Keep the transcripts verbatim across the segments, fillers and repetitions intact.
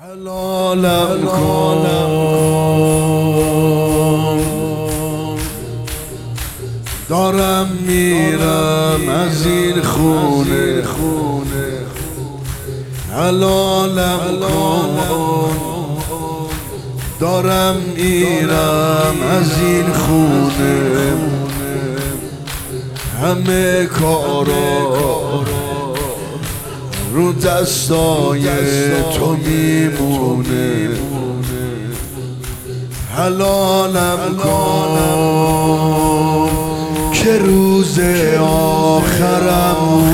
حلالم کن دارم میرم از این خونه حلالم کن دارم میرم از این خونه همه کارا رو دستای تو میمونه حلالم کن که روز آخرم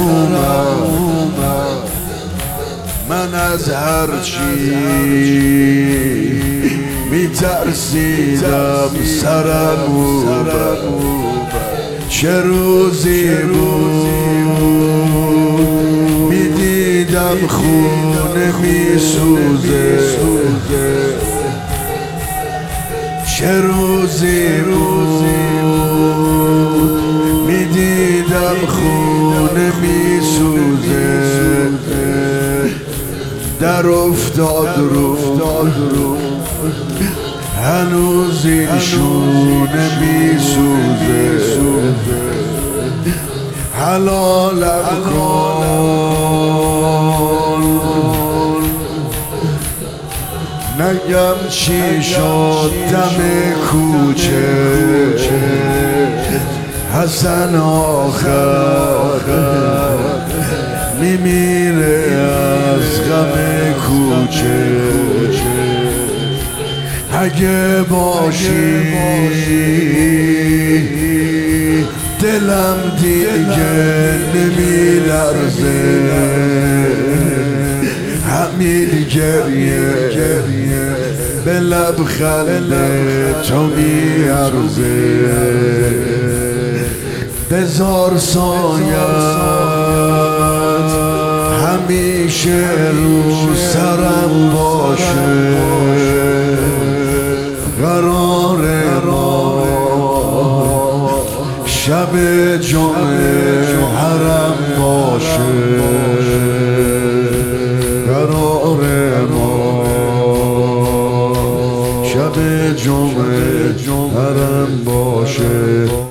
اومد من از هرچی میترسیدم سرم اومد چه روزی بود میدیدم خونه میسوزه چه روزی بود میدیدم خونه میسوزه در افتاد رو هنوز این شونه میسوزه حلالم کن نگم چی شد دم کوچه حسن آخر میمیره از غم کوچه اگه باشی دلم دیگه نمیلرزه همین گریه به لبخند تو میارزه بذار سایت همیشه رو سرم باشه قرار ما شب جمعه حرم باشه قرار ما شب جمعه حرم باشه